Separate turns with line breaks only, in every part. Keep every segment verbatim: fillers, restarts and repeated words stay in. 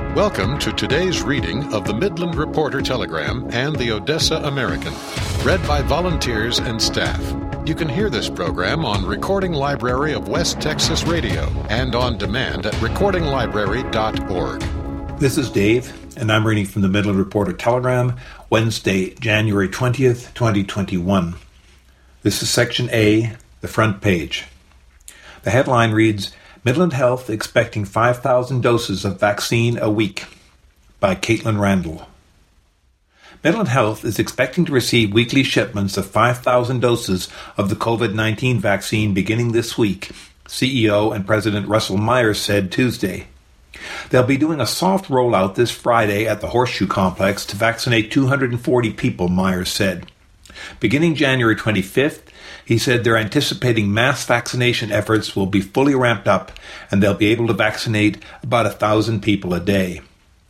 Welcome to today's reading of the Midland Reporter Telegram and the Odessa American, read by volunteers and staff. You can hear this program on Recording Library of West Texas Radio and on demand at recording library dot org.
This is Dave, and I'm reading from the Midland Reporter Telegram, Wednesday, January twentieth, twenty twenty-one. This is Section A, the front page. The headline reads, Midland Health expecting five thousand doses of vaccine a week, by Caitlin Randall. Midland Health is expecting to receive weekly shipments of five thousand doses of the covid nineteen vaccine beginning this week, C E O and President Russell Myers said Tuesday. They'll be doing a soft rollout this Friday at the Horseshoe Complex to vaccinate two hundred forty people, Myers said. Beginning January twenty-fifth, he said they're anticipating mass vaccination efforts will be fully ramped up and they'll be able to vaccinate about a thousand people a day.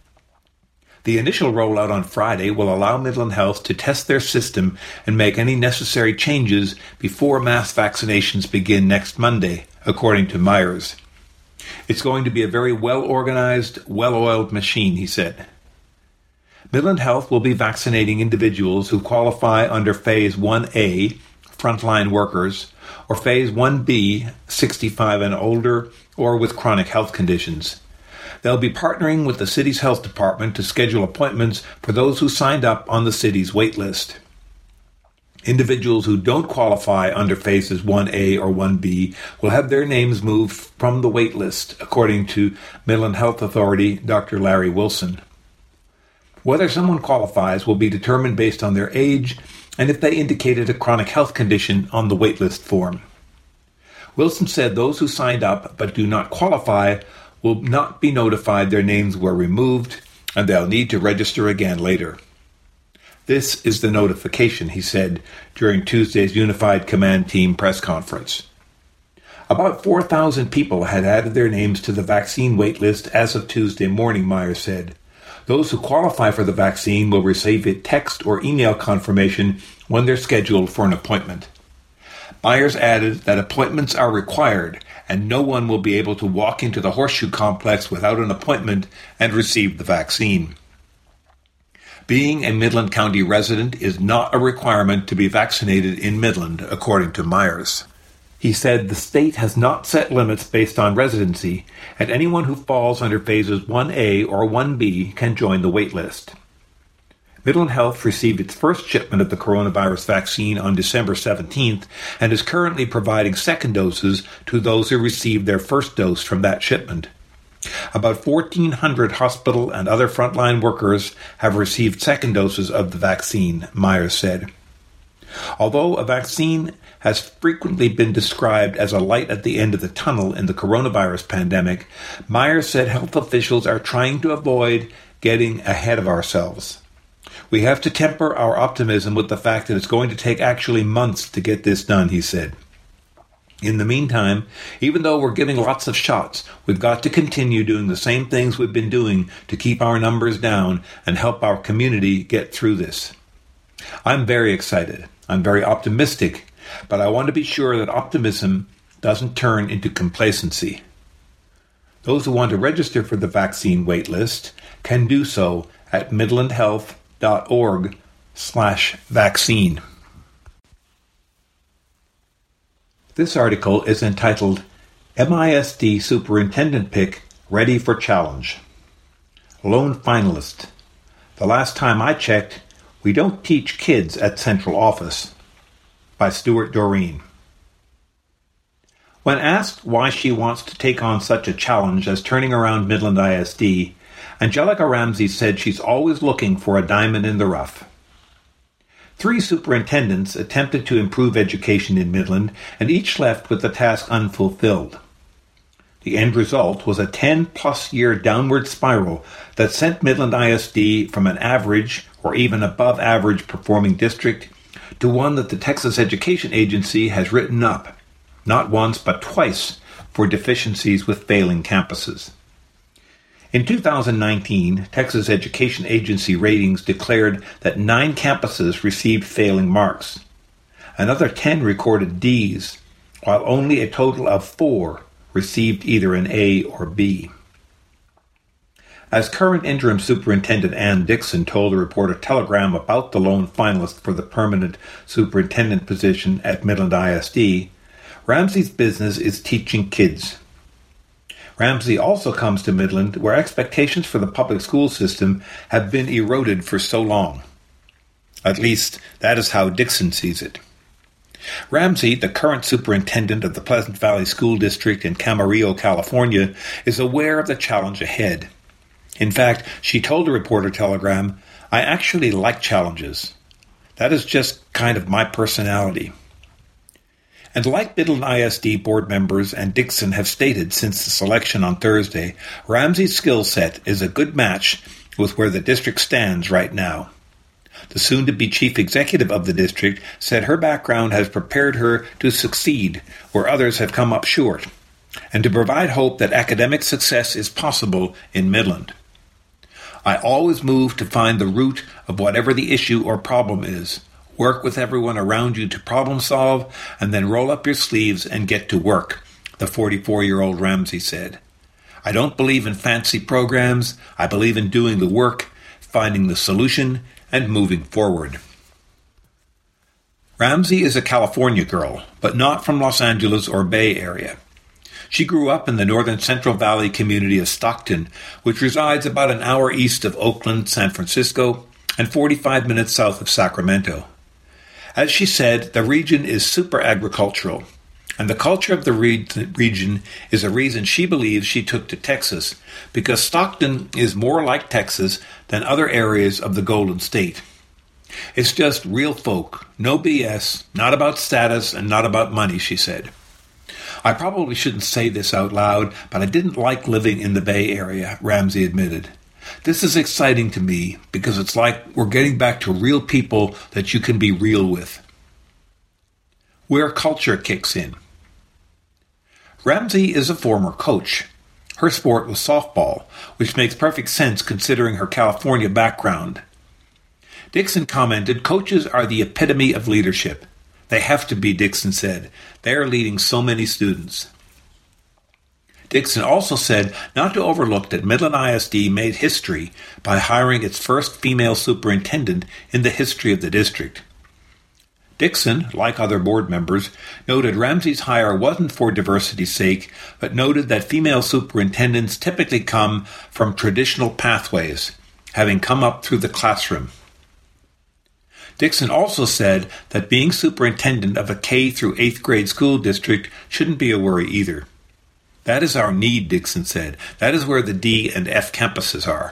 The initial rollout on Friday will allow Midland Health to test their system and make any necessary changes before mass vaccinations begin next Monday, according to Myers. It's going to be a very well-organized, well-oiled machine, he said. Midland Health will be vaccinating individuals who qualify under Phase one A, frontline workers, or Phase one B, sixty-five and older, or with chronic health conditions. They'll be partnering with the city's health department to schedule appointments for those who signed up on the city's wait list. Individuals who don't qualify under Phases one A or one B will have their names moved from the wait list, according to Midland Health Authority Doctor Larry Wilson. Whether someone qualifies will be determined based on their age and if they indicated a chronic health condition on the waitlist form. Wilson said those who signed up but do not qualify will not be notified their names were removed and they'll need to register again later. This is the notification, he said during Tuesday's Unified Command Team press conference. About four thousand people had added their names to the vaccine waitlist as of Tuesday morning, Myers said. Those who qualify for the vaccine will receive a text or email confirmation when they're scheduled for an appointment. Myers added that appointments are required and no one will be able to walk into the Horseshoe Complex without an appointment and receive the vaccine. Being a Midland County resident is not a requirement to be vaccinated in Midland, according to Myers. He said the state has not set limits based on residency, and anyone who falls under Phases one A or one B can join the wait list. Midland Health received its first shipment of the coronavirus vaccine on December seventeenth and is currently providing second doses to those who received their first dose from that shipment. About fourteen hundred hospital and other frontline workers have received second doses of the vaccine, Myers said. Although a vaccine has frequently been described as a light at the end of the tunnel in the coronavirus pandemic, Myers said health officials are trying to avoid getting ahead of ourselves. We have to temper our optimism with the fact that it's going to take actually months to get this done, he said. In the meantime, even though we're giving lots of shots, we've got to continue doing the same things we've been doing to keep our numbers down and help our community get through this. I'm very excited. I'm very optimistic, but I want to be sure that optimism doesn't turn into complacency. Those who want to register for the vaccine waitlist can do so at midlandhealth.org slash vaccine. This article is entitled M I S D Superintendent Pick Ready for Challenge. Lone finalist. The last time I checked, we don't teach kids at central office. By Stuart Doreen. When asked why she wants to take on such a challenge as turning around Midland I S D, Angelica Ramsey said she's always looking for a diamond in the rough. Three superintendents attempted to improve education in Midland, and each left with the task unfulfilled. The end result was a ten-plus year downward spiral that sent Midland I S D from an average or even above average performing district to one that the Texas Education Agency has written up, not once but twice, for deficiencies with failing campuses. In two thousand nineteen, Texas Education Agency ratings declared that nine campuses received failing marks. Another ten recorded D's, while only a total of four received either an A or B. As current interim superintendent Ann Dixon told the Reporter Telegram about the lone finalist for the permanent superintendent position at Midland I S D, Ramsey's business is teaching kids. Ramsey also comes to Midland, where expectations for the public school system have been eroded for so long. At least, that is how Dixon sees it. Ramsey, the current superintendent of the Pleasant Valley School District in Camarillo, California, is aware of the challenge ahead. In fact, she told the Reporter Telegram, "I actually like challenges. That is just kind of my personality." And like Midland I S D board members and Dixon have stated since the selection on Thursday, Ramsey's skill set is a good match with where the district stands right now. The soon-to-be chief executive of the district said her background has prepared her to succeed where others have come up short, and to provide hope that academic success is possible in Midland. "I always move to find the root of whatever the issue or problem is, work with everyone around you to problem solve, and then roll up your sleeves and get to work," the forty-four-year-old Ramsey said. "I don't believe in fancy programs. I believe in doing the work, finding the solution, and moving forward." Ramsey is a California girl, but not from Los Angeles or Bay Area. She grew up in the northern Central Valley community of Stockton, which resides about an hour east of Oakland, San Francisco, and forty-five minutes south of Sacramento. As she said, the region is super agricultural, and the culture of the re- region is a reason she believes she took to Texas, because Stockton is more like Texas than other areas of the Golden State. It's just real folk, no B S, not about status and not about money, she said. "I probably shouldn't say this out loud, but I didn't like living in the Bay Area," Ramsey admitted. "This is exciting to me because it's like we're getting back to real people that you can be real with." Where culture kicks in. Ramsey is a former coach. Her sport was softball, which makes perfect sense considering her California background. Dixon commented, "Coaches are the epitome of leadership. They have to be," Dixon said. "They are leading so many students." Dixon also said not to overlook that Midland I S D made history by hiring its first female superintendent in the history of the district. Dixon, like other board members, noted Ramsey's hire wasn't for diversity's sake, but noted that female superintendents typically come from traditional pathways, having come up through the classroom. Dixon also said that being superintendent of a K through eighth grade school district shouldn't be a worry either. "That is our need," Dixon said. "That is where the D and F campuses are."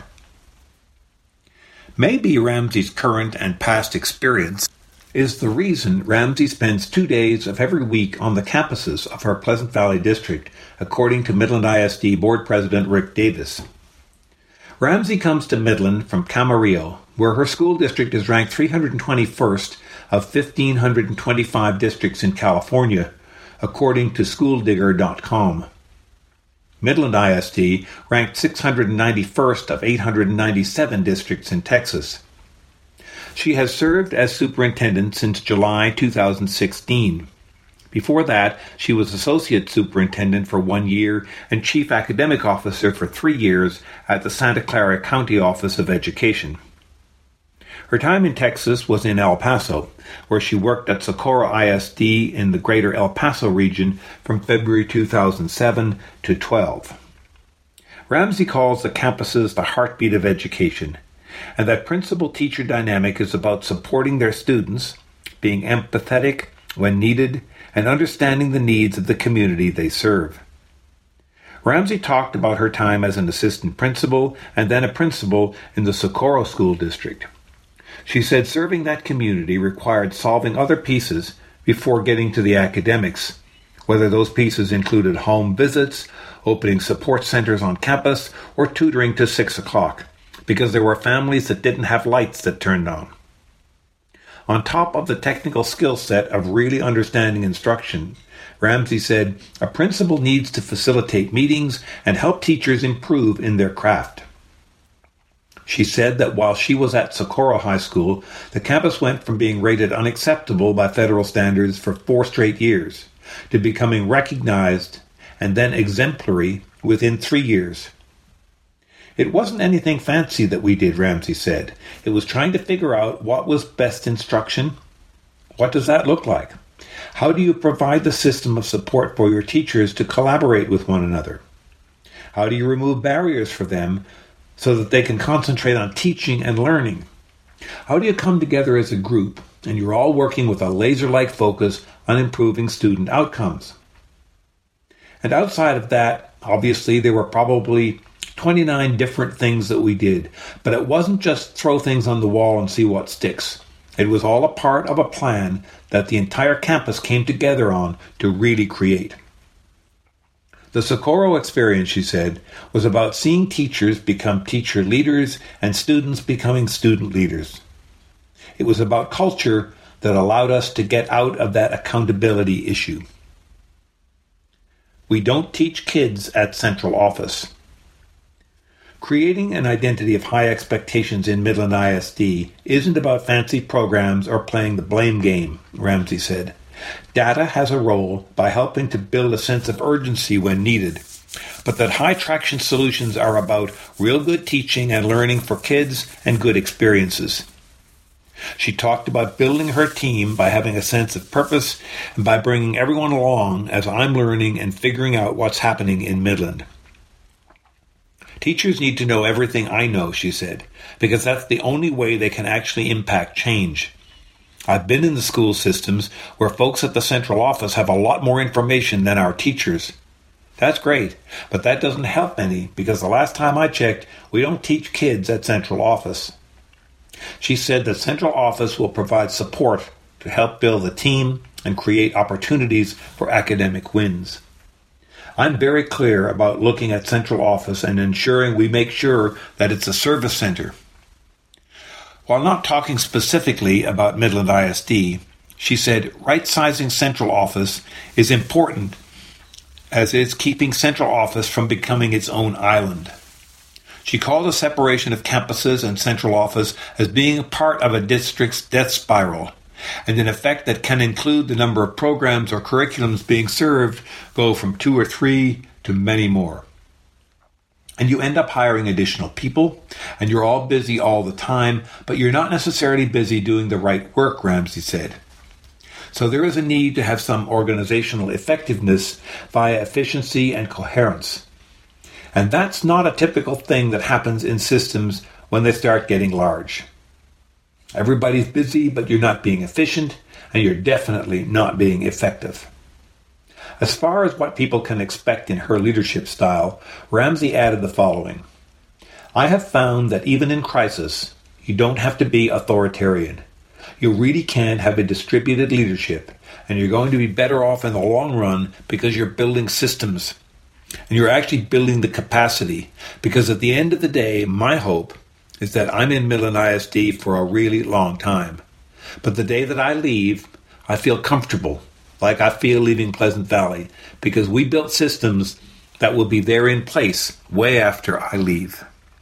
Maybe Ramsey's current and past experience is the reason Ramsey spends two days of every week on the campuses of her Pleasant Valley district, according to Midland I S D Board President Rick Davis. Ramsey comes to Midland from Camarillo, where her school district is ranked three hundred twenty-first of one thousand five hundred twenty-five districts in California, according to school digger dot com. Midland I S D ranked six hundred ninety-first of eight hundred ninety-seven districts in Texas. She has served as superintendent since July two thousand sixteen. Before that, she was associate superintendent for one year and chief academic officer for three years at the Santa Clara County Office of Education. Her time in Texas was in El Paso, where she worked at Socorro I S D in the greater El Paso region from February two thousand seven to twelve. Ramsey calls the campuses the heartbeat of education, and that principal-teacher dynamic is about supporting their students, being empathetic when needed, and understanding the needs of the community they serve. Ramsey talked about her time as an assistant principal and then a principal in the Socorro School District. She said serving that community required solving other pieces before getting to the academics, whether those pieces included home visits, opening support centers on campus, or tutoring to six o'clock, because there were families that didn't have lights that turned on. On top of the technical skill set of really understanding instruction, Ramsey said, a principal needs to facilitate meetings and help teachers improve in their craft. She said that while she was at Socorro High School, the campus went from being rated unacceptable by federal standards for four straight years to becoming recognized and then exemplary within three years. It wasn't anything fancy that we did, Ramsey said. It was trying to figure out what was best instruction. What does that look like? How do you provide the system of support for your teachers to collaborate with one another? How do you remove barriers for them so that they can concentrate on teaching and learning? How do you come together as a group and you're all working with a laser-like focus on improving student outcomes? And outside of that, obviously, there were probably twenty-nine different things that we did, but it wasn't just throw things on the wall and see what sticks. It was all a part of a plan that the entire campus came together on to really create. The Socorro experience, she said, was about seeing teachers become teacher leaders and students becoming student leaders. It was about culture that allowed us to get out of that accountability issue. We don't teach kids at central office. Creating an identity of high expectations in Midland I S D isn't about fancy programs or playing the blame game, Ramsey said. Data has a role by helping to build a sense of urgency when needed, but that high-traction solutions are about real good teaching and learning for kids and good experiences. She talked about building her team by having a sense of purpose and by bringing everyone along as I'm learning and figuring out what's happening in Midland. Teachers need to know everything I know, she said, because that's the only way they can actually impact change. I've been in the school systems where folks at the central office have a lot more information than our teachers. That's great, but that doesn't help any because the last time I checked, we don't teach kids at central office. She said that central office will provide support to help build the team and create opportunities for academic wins. I'm very clear about looking at central office and ensuring we make sure that it's a service center. While not talking specifically about Midland I S D, she said right-sizing central office is important as it's keeping central office from becoming its own island. She called the separation of campuses and central office as being part of a district's death spiral, and an effect that can include the number of programs or curriculums being served go from two or three to many more. And you end up hiring additional people, and you're all busy all the time, but you're not necessarily busy doing the right work, Ramsey said. So there is a need to have some organizational effectiveness via efficiency and coherence. And that's not a typical thing that happens in systems when they start getting large. Everybody's busy, but you're not being efficient, and you're definitely not being effective. As far as what people can expect in her leadership style, Ramsey added the following. I have found that even in crisis, you don't have to be authoritarian. You really can have a distributed leadership, and you're going to be better off in the long run because you're building systems. And you're actually building the capacity, because at the end of the day, my hope is that I'm in Midland I S D for a really long time. But the day that I leave, I feel comfortable, like I feel leaving Pleasant Valley, because we built systems that will be there in place way after I leave.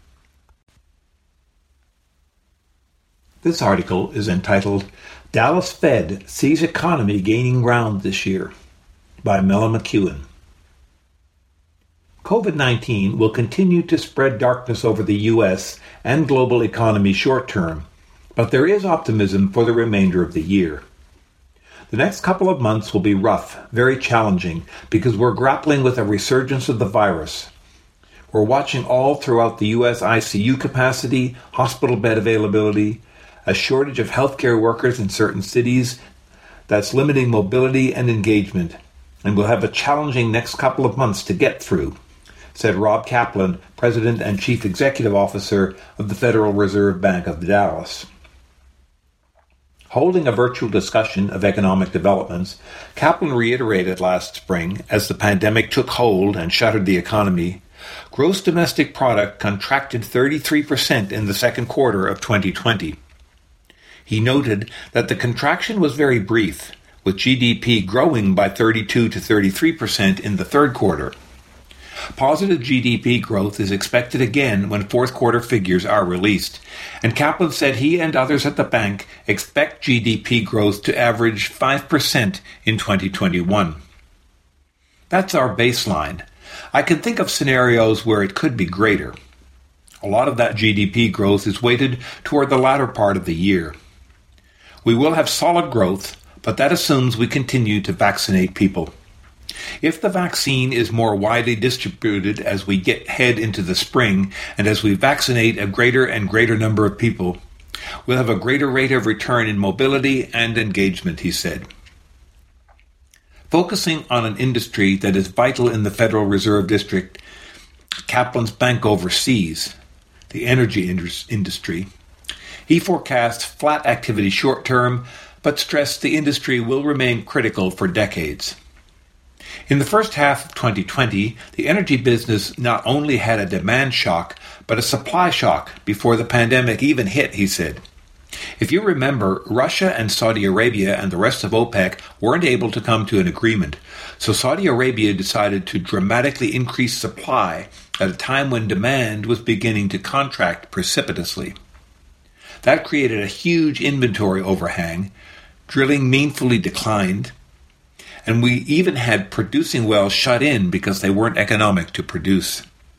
This article is entitled, Dallas Fed Sees Economy Gaining Ground This Year, by Mela McEwen. COVID nineteen will continue to spread darkness over the U S and global economy short term, but there is optimism for the remainder of the year. The next couple of months will be rough, very challenging, because we're grappling with a resurgence of the virus. We're watching all throughout the U S I C U capacity, hospital bed availability, a shortage of healthcare workers in certain cities that's limiting mobility and engagement, and we'll have a challenging next couple of months to get through, said Rob Kaplan, President and Chief Executive Officer of the Federal Reserve Bank of Dallas. Holding a virtual discussion of economic developments, Kaplan reiterated last spring, as the pandemic took hold and shuttered the economy, gross domestic product contracted thirty-three percent in the second quarter of twenty twenty. He noted that the contraction was very brief, with G D P growing by thirty-two to thirty-three percent in the third quarter. Positive G D P growth is expected again when fourth quarter figures are released, and Kaplan said he and others at the bank expect G D P growth to average five percent in twenty twenty-one. That's our baseline. I can think of scenarios where it could be greater. A lot of that G D P growth is weighted toward the latter part of the year. We will have solid growth, but that assumes we continue to vaccinate people. If the vaccine is more widely distributed as we get head into the spring and as we vaccinate a greater and greater number of people, we'll have a greater rate of return in mobility and engagement, he said. Focusing on an industry that is vital in the Federal Reserve District, Kaplan's bank oversees, the energy industry, he forecast flat activity short-term, but stressed the industry will remain critical for decades. In the first half of twenty twenty, the energy business not only had a demand shock, but a supply shock before the pandemic even hit, he said. If you remember, Russia and Saudi Arabia and the rest of OPEC weren't able to come to an agreement, so Saudi Arabia decided to dramatically increase supply at a time when demand was beginning to contract precipitously. That created a huge inventory overhang, drilling meaningfully declined, and we even had producing wells shut in because they weren't economic to produce.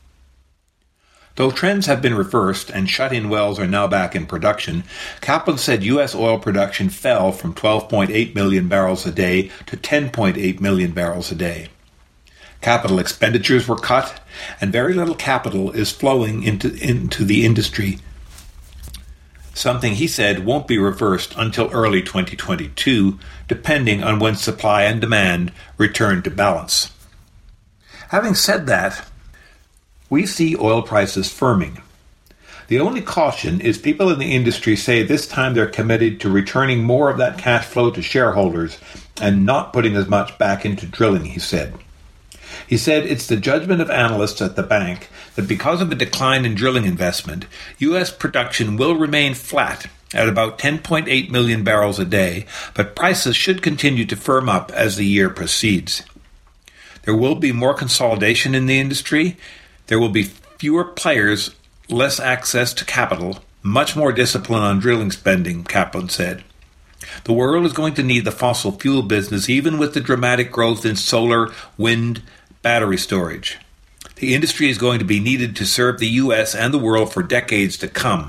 Though trends have been reversed and shut-in wells are now back in production, Kaplan said U S oil production fell from twelve point eight million barrels a day to ten point eight million barrels a day. Capital expenditures were cut, and very little capital is flowing into, into the industry, something he said won't be reversed until early twenty twenty-two, depending on when supply and demand return to balance. Having said that, we see oil prices firming. The only caution is people in the industry say this time they're committed to returning more of that cash flow to shareholders and not putting as much back into drilling, he said. He said it's the judgment of analysts at the bank that because of a decline in drilling investment, U S production will remain flat at about ten point eight million barrels a day, but prices should continue to firm up as the year proceeds. There will be more consolidation in the industry. There will be fewer players, less access to capital, much more discipline on drilling spending, Kaplan said. The world is going to need the fossil fuel business even with the dramatic growth in solar, wind, battery storage. The industry is going to be needed to serve the U S and the world for decades to come.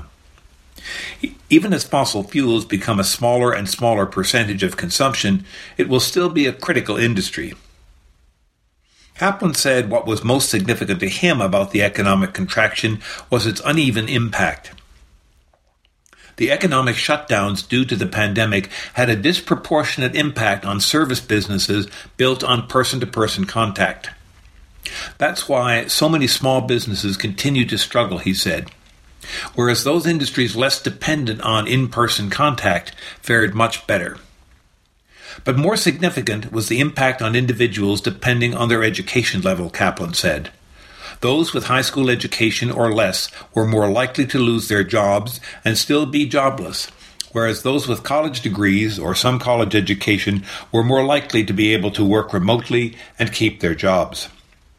Even as fossil fuels become a smaller and smaller percentage of consumption, it will still be a critical industry. Kaplan said what was most significant to him about the economic contraction was its uneven impact. The economic shutdowns due to the pandemic had a disproportionate impact on service businesses built on person-to-person contact. That's why so many small businesses continue to struggle, he said, whereas those industries less dependent on in-person contact fared much better. But more significant was the impact on individuals depending on their education level, Kaplan said. Those with high school education or less were more likely to lose their jobs and still be jobless, whereas those with college degrees or some college education were more likely to be able to work remotely and keep their jobs.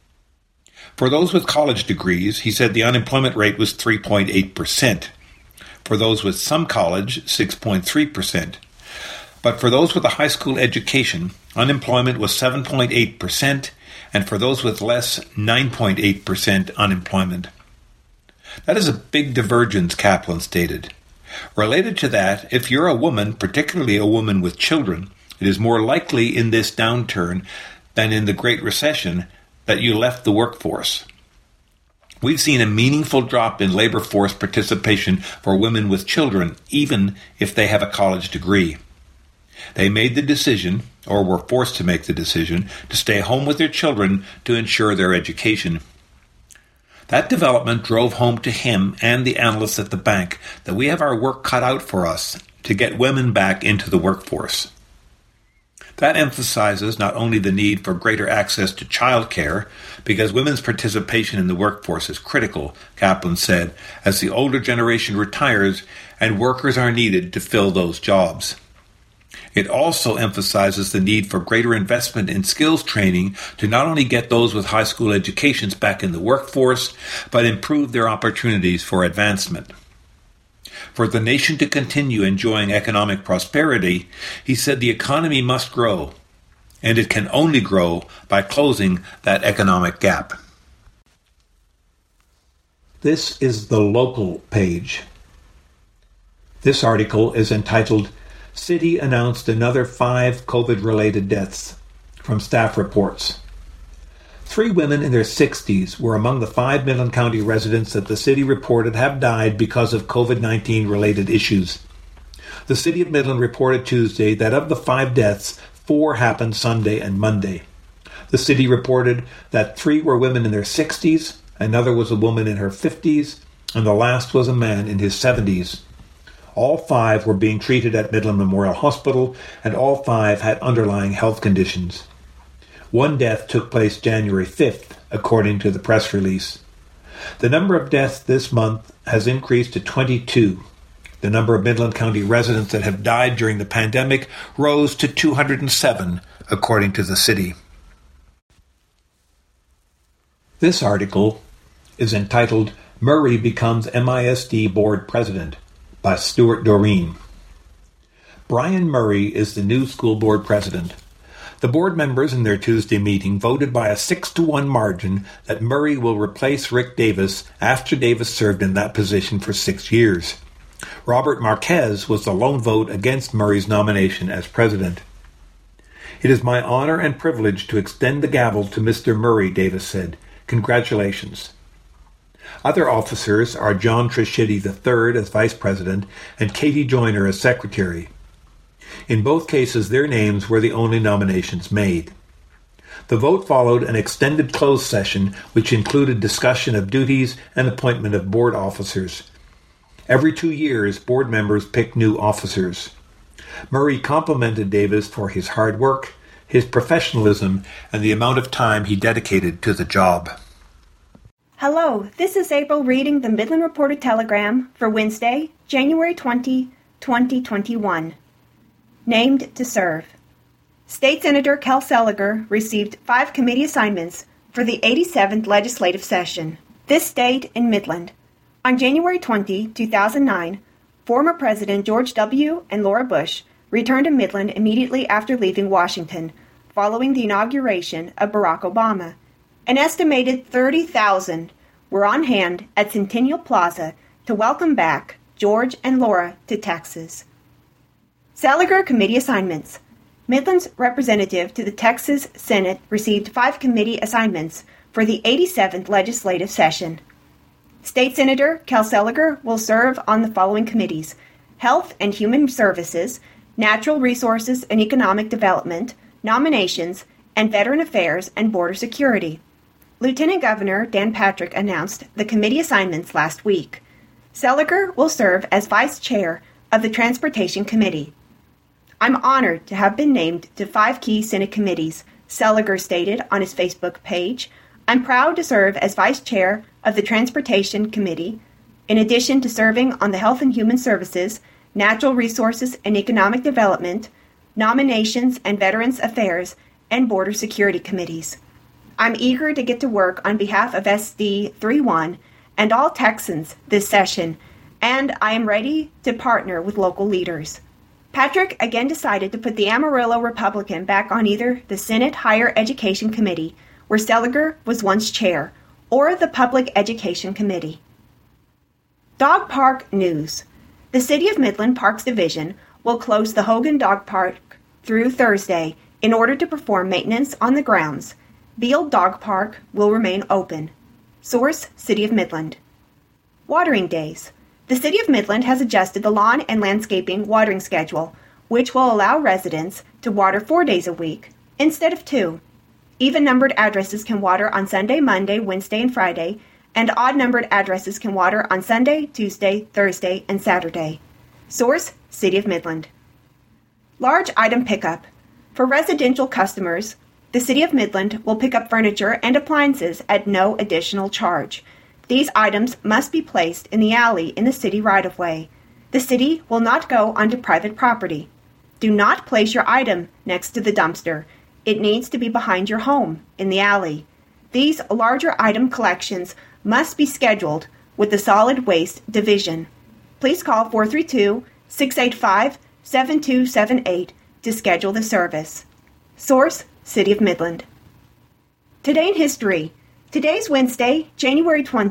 For those with college degrees, he said the unemployment rate was three point eight percent. For those with some college, six point three percent. But for those with a high school education, unemployment was seven point eight percent, and for those with less, nine point eight percent unemployment. That is a big divergence, Kaplan stated. Related to that, if you're a woman, particularly a woman with children, it is more likely in this downturn than in the Great Recession that you left the workforce. We've seen a meaningful drop in labor force participation for women with children, even if they have a college degree. They made the decision, or were forced to make the decision, to stay home with their children to ensure their education. That development drove home to him and the analysts at the bank that we have our work cut out for us to get women back into the workforce. That emphasizes not only the need for greater access to childcare, because women's participation in the workforce is critical, Kaplan said, as the older generation retires and workers are needed to fill those jobs. It also emphasizes the need for greater investment in skills training to not only get those with high school educations back in the workforce, but improve their opportunities for advancement. For the nation to continue enjoying economic prosperity, he said the economy must grow, and it can only grow by closing that economic gap. This is the local page. This article is entitled, City Announced Another Five COVID-Related Deaths, from Staff Reports. Three women in their sixties were among the five Midland County residents that the city reported have died because of COVID nineteen related issues. The City of Midland reported Tuesday that of the five deaths, four happened Sunday and Monday. The city reported that three were women in their sixties, another was a woman in her fifties, and the last was a man in his seventies. All five were being treated at Midland Memorial Hospital, and all five had underlying health conditions. One death took place January fifth, according to the press release. The number of deaths this month has increased to twenty-two. The number of Midland County residents that have died during the pandemic rose to two hundred seven, according to the city. This article is entitled, Murray Becomes M I S D Board President, by Stuart Doreen. Brian Murray is the new school board president. The board members in their Tuesday meeting voted by a six to one margin that Murray will replace Rick Davis after Davis served in that position for six years. Robert Marquez was the lone vote against Murray's nomination as president. It is my honor and privilege to extend the gavel to Mister Murray, Davis said. Congratulations. Other officers are John Triscitti the third as vice president and Katie Joyner as secretary. In both cases, their names were the only nominations made. The vote followed an extended closed session which included discussion of duties and appointment of board officers. Every two years, board members pick new officers. Murray complimented Davis for his hard work, his professionalism, and the amount of time he dedicated to the job.
Hello, this is April reading the Midland Reporter Telegram for Wednesday, January twentieth, twenty twenty-one. Named to serve. State Senator Kel Seliger received five committee assignments for the eighty-seventh legislative session. This date in Midland. On January twentieth, two thousand nine, former President George W. and Laura Bush returned to Midland immediately after leaving Washington, following the inauguration of Barack Obama. An estimated thirty thousand were on hand at Centennial Plaza to welcome back George and Laura to Texas. Seliger Committee Assignments. Midland's representative to the Texas Senate received five committee assignments for the eighty-seventh legislative session. State Senator Kel Seliger will serve on the following committees: Health and Human Services, Natural Resources and Economic Development, Nominations, and Veteran Affairs and Border Security. Lieutenant Governor Dan Patrick announced the committee assignments last week. Seliger will serve as Vice Chair of the Transportation Committee. I'm honored to have been named to five key Senate committees, Seliger stated on his Facebook page. I'm proud to serve as Vice Chair of the Transportation Committee, in addition to serving on the Health and Human Services, Natural Resources and Economic Development, Nominations and Veterans Affairs, and Border Security Committees. I'm eager to get to work on behalf of S D thirty-one and all Texans this session, and I am ready to partner with local leaders. Patrick again decided to put the Amarillo Republican back on either the Senate Higher Education Committee, where Seliger was once chair, or the Public Education Committee. Dog Park News. The City of Midland Parks Division will close the Hogan Dog Park through Thursday in order to perform maintenance on the grounds. Beale Dog Park will remain open. Source, City of Midland. Watering days. The City of Midland has adjusted the lawn and landscaping watering schedule, which will allow residents to water four days a week instead of two. Even-numbered addresses can water on Sunday, Monday, Wednesday, and Friday, and odd-numbered addresses can water on Sunday, Tuesday, Thursday, and Saturday. Source, City of Midland. Large item pickup. For residential customers, the City of Midland will pick up furniture and appliances at no additional charge. These items must be placed in the alley in the city right-of-way. The city will not go onto private property. Do not place your item next to the dumpster. It needs to be behind your home, in the alley. These larger item collections must be scheduled with the Solid Waste Division. Please call four three two, six eight five, seven two seven eight to schedule the service. Source, City of Midland. Today in History. Today's Wednesday, January twentieth,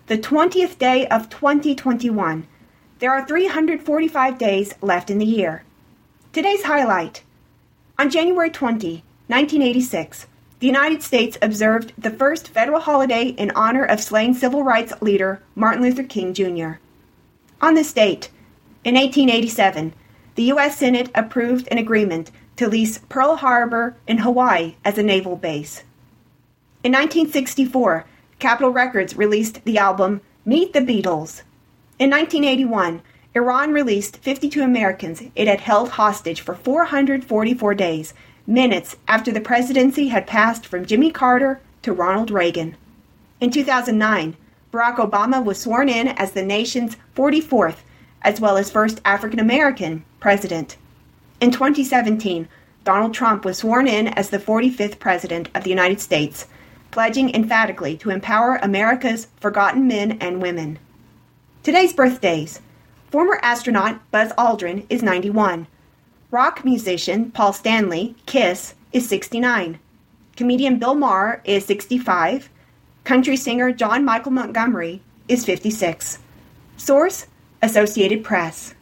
the twentieth day of twenty twenty-one. There are three hundred forty-five days left in the year. Today's highlight. On January twentieth, nineteen eighty-six, the United States observed the first federal holiday in honor of slain civil rights leader Martin Luther King, Junior On this date, in eighteen eighty-seven, the U S Senate approved an agreement to lease Pearl Harbor in Hawaii as a naval base. In nineteen sixty-four, Capitol Records released the album Meet the Beatles. In nineteen eighty-one, Iran released fifty-two Americans it had held hostage for four hundred forty-four days, minutes after the presidency had passed from Jimmy Carter to Ronald Reagan. In two thousand nine, Barack Obama was sworn in as the nation's forty-fourth, as well as first African-American, president. In twenty seventeen, Donald Trump was sworn in as the forty-fifth President of the United States, pledging emphatically to empower America's forgotten men and women. Today's birthdays. Former astronaut Buzz Aldrin is ninety-one. Rock musician Paul Stanley, Kiss, is sixty-nine. Comedian Bill Maher is sixty-five. Country singer John Michael Montgomery is fifty-six. Source: Associated Press.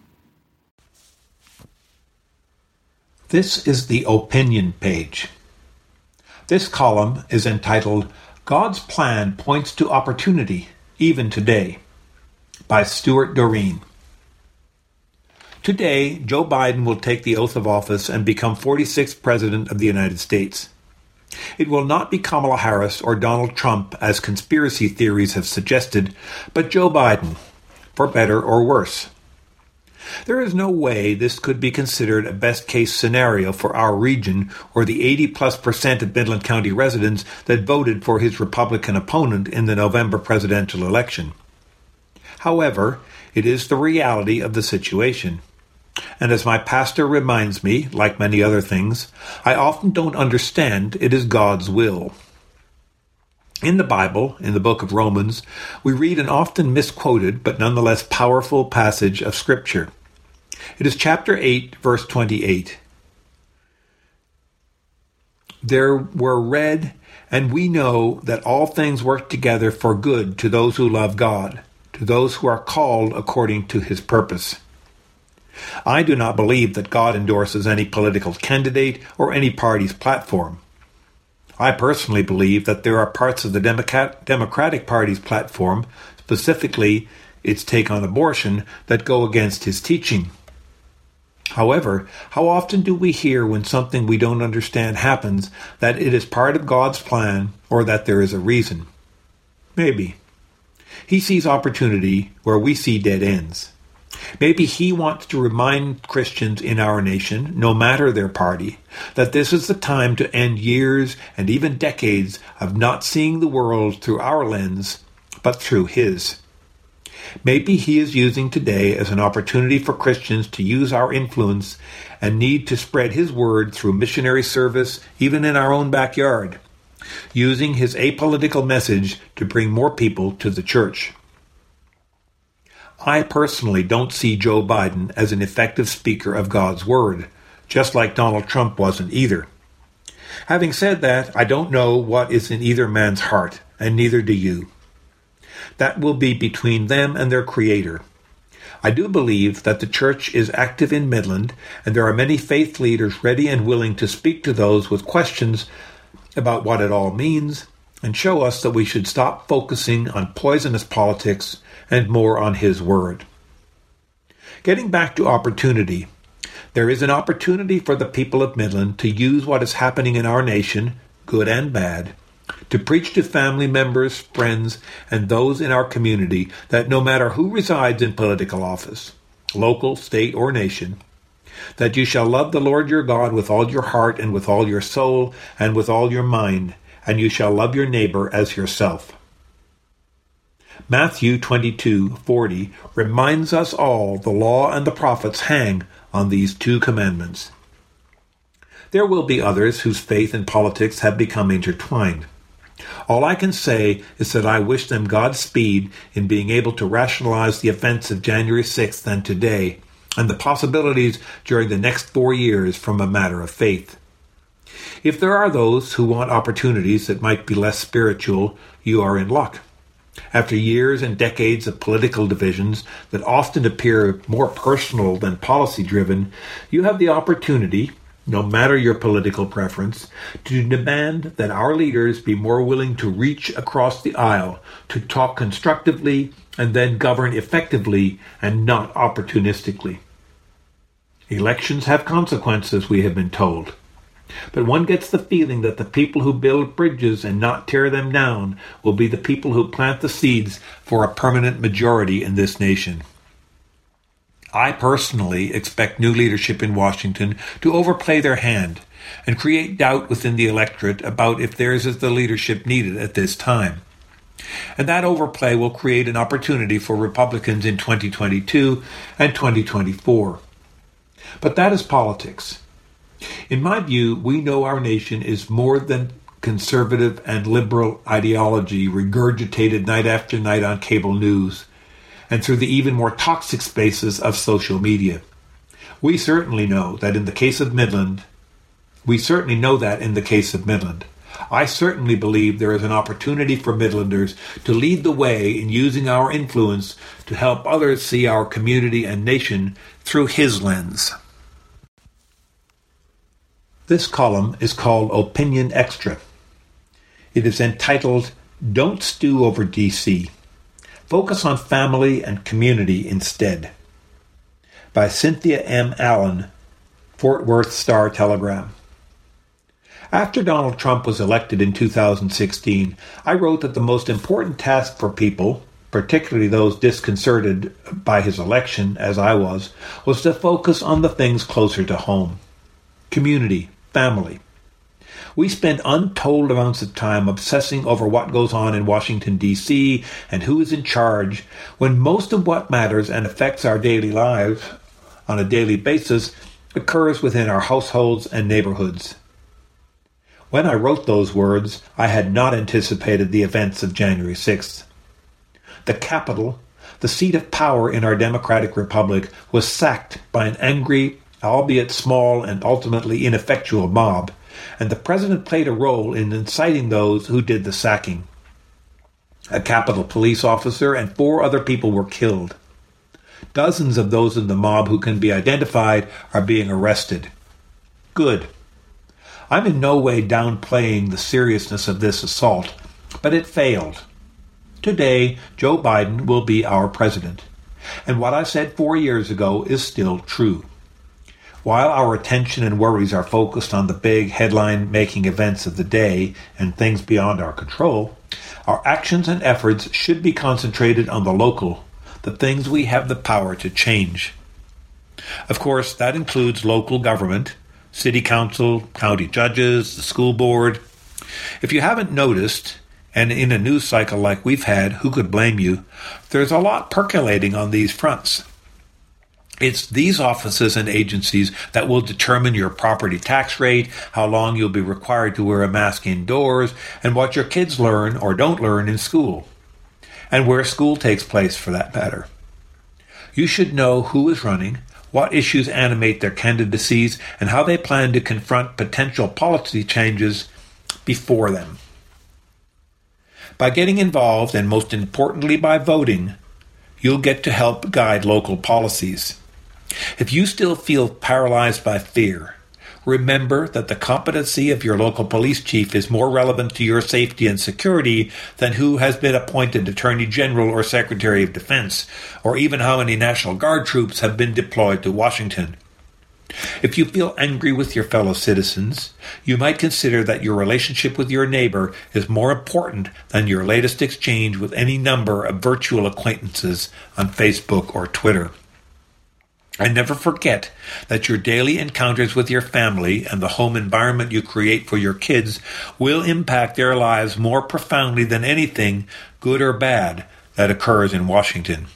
This is the opinion page. This column is entitled God's Plan Points to Opportunity, Even Today, by Stuart Doreen. Today, Joe Biden will take the oath of office and become forty-sixth President of the United States. It will not be Kamala Harris or Donald Trump, as conspiracy theories have suggested, but Joe Biden, for better or worse. There is no way this could be considered a best-case scenario for our region or the eighty-plus percent of Midland County residents that voted for his Republican opponent in the November presidential election. However, it is the reality of the situation. And as my pastor reminds me, like many other things, I often don't understand it is God's will. In the Bible, in the book of Romans, we read an often misquoted but nonetheless powerful passage of Scripture. It is chapter eight, verse twenty-eight. There were read, and we know that all things work together for good to those who love God, to those who are called according to his purpose. I do not believe that God endorses any political candidate or any party's platform. I personally believe that there are parts of the Democrat, Democratic Party's platform, specifically its take on abortion, that go against his teaching. However, how often do we hear when something we don't understand happens that it is part of God's plan or that there is a reason? Maybe. He sees opportunity where we see dead ends. Maybe he wants to remind Christians in our nation, no matter their party, that this is the time to end years and even decades of not seeing the world through our lens, but through his. Maybe he is using today as an opportunity for Christians to use our influence and need to spread his word through missionary service, even in our own backyard, using his apolitical message to bring more people to the church. I personally don't see Joe Biden as an effective speaker of God's word, just like Donald Trump wasn't either. Having said that, I don't know what is in either man's heart, and neither do you. That will be between them and their Creator. I do believe that the church is active in Midland, and there are many faith leaders ready and willing to speak to those with questions about what it all means, and show us that we should stop focusing on poisonous politics and more on his word. Getting back to opportunity, there is an opportunity for the people of Midland to use what is happening in our nation, good and bad, to preach to family members, friends, and those in our community that no matter who resides in political office, local, state, or nation, that you shall love the Lord your God with all your heart and with all your soul and with all your mind, and you shall love your neighbor as yourself. Matthew twenty-two forty reminds us all the law and the prophets hang on these two commandments. There will be others whose faith and politics have become intertwined. All I can say is that I wish them Godspeed in being able to rationalize the events of January sixth and today, and the possibilities during the next four years from a matter of faith. If there are those who want opportunities that might be less spiritual, you are in luck. After years and decades of political divisions that often appear more personal than policy-driven, you have the opportunity, no matter your political preference, to demand that our leaders be more willing to reach across the aisle, to talk constructively, and then govern effectively and not opportunistically. Elections have consequences, we have been told. But one gets the feeling that the people who build bridges and not tear them down will be the people who plant the seeds for a permanent majority in this nation. I personally expect new leadership in Washington to overplay their hand and create doubt within the electorate about if theirs is the leadership needed at this time. And that overplay will create an opportunity for Republicans in twenty twenty-two and twenty twenty-four. But that is politics. In my view, we know our nation is more than conservative and liberal ideology regurgitated night after night on cable news and through the even more toxic spaces of social media. We certainly know that in the case of Midland, we certainly know that in the case of Midland. I certainly believe there is an opportunity for Midlanders to lead the way in using our influence to help others see our community and nation through his lens. This column is called Opinion Extra. It is entitled, Don't Stew Over D C. Focus on family and community instead. By Cynthia M. Allen, Fort Worth Star-Telegram. After Donald Trump was elected in two thousand sixteen, I wrote that the most important task for people, particularly those disconcerted by his election, as I was, was to focus on the things closer to home. Community, family. We spend untold amounts of time obsessing over what goes on in Washington, D C and who is in charge, when most of what matters and affects our daily lives on a daily basis occurs within our households and neighborhoods. When I wrote those words, I had not anticipated the events of January sixth. The Capitol, the seat of power in our democratic republic, was sacked by an angry, albeit small and ultimately ineffectual mob, and the president played a role in inciting those who did the sacking. A Capitol police officer and four other people were killed. Dozens of those in the mob who can be identified are being arrested. Good. I'm in no way downplaying the seriousness of this assault, but it failed. Today, Joe Biden will be our president, and what I said four years ago is still true. While our attention and worries are focused on the big headline-making events of the day and things beyond our control, our actions and efforts should be concentrated on the local, the things we have the power to change. Of course, that includes local government, city council, county judges, the school board. If you haven't noticed, and in a news cycle like we've had, who could blame you, there's a lot percolating on these fronts. It's these offices and agencies that will determine your property tax rate, how long you'll be required to wear a mask indoors, and what your kids learn or don't learn in school, and where school takes place for that matter. You should know who is running, what issues animate their candidacies, and how they plan to confront potential policy changes before them. By getting involved, and most importantly by voting, you'll get to help guide local policies. If you still feel paralyzed by fear, remember that the competency of your local police chief is more relevant to your safety and security than who has been appointed Attorney General or Secretary of Defense, or even how many National Guard troops have been deployed to Washington. If you feel angry with your fellow citizens, you might consider that your relationship with your neighbor is more important than your latest exchange with any number of virtual acquaintances on Facebook or Twitter. And never forget that your daily encounters with your family and the home environment you create for your kids will impact their lives more profoundly than anything, good or bad, that occurs in Washington.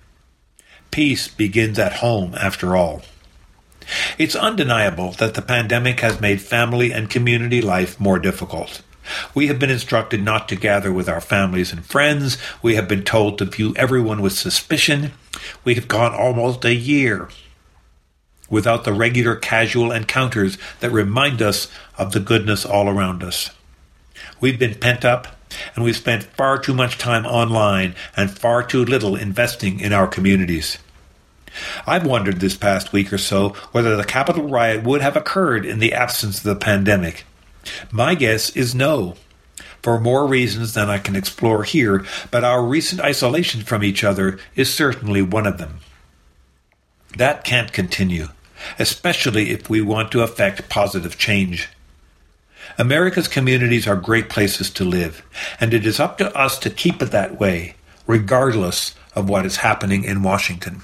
Peace begins at home, after all. It's undeniable that the pandemic has made family and community life more difficult. We have been instructed not to gather with our families and friends. We have been told to view everyone with suspicion. We have gone almost a year without the regular casual encounters that remind us of the goodness all around us. We've been pent up, and we've spent far too much time online and far too little investing in our communities. I've wondered this past week or so whether the Capitol riot would have occurred in the absence of the pandemic. My guess is no, for more reasons than I can explore here, but our recent isolation from each other is certainly one of them. That can't continue, especially if we want to effect positive change. America's communities are great places to live, and it is up to us to keep it that way, regardless of what is happening in Washington.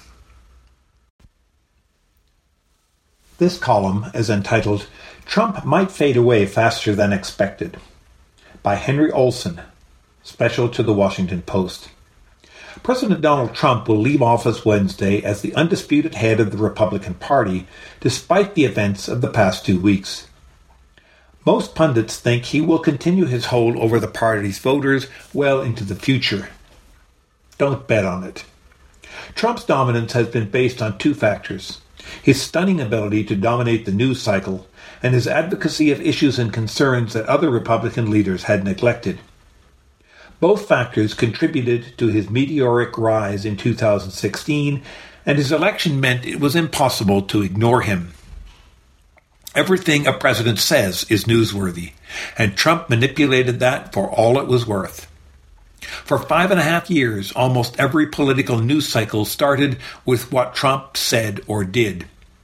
This column is entitled, Trump Might Fade Away Faster Than Expected, by Henry Olson, special to the Washington Post. President Donald Trump will leave office Wednesday as the undisputed head of the Republican Party, despite the events of the past two weeks. Most pundits think he will continue his hold over the party's voters well into the future. Don't bet on it. Trump's dominance has been based on two factors: his stunning ability to dominate the news cycle, and his advocacy of issues and concerns that other Republican leaders had neglected. Both factors contributed to his meteoric rise in two thousand sixteen, and his election meant it was impossible to ignore him. Everything a president says is newsworthy, and Trump manipulated that for all it was worth. For five and a half years, almost every political news cycle started with what Trump said or did,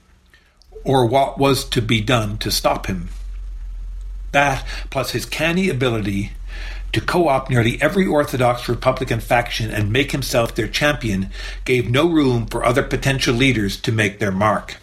or what was to be done to stop him. That, plus his canny ability to co-opt nearly every orthodox Republican faction and make himself their champion, gave no room for other potential leaders to make their mark.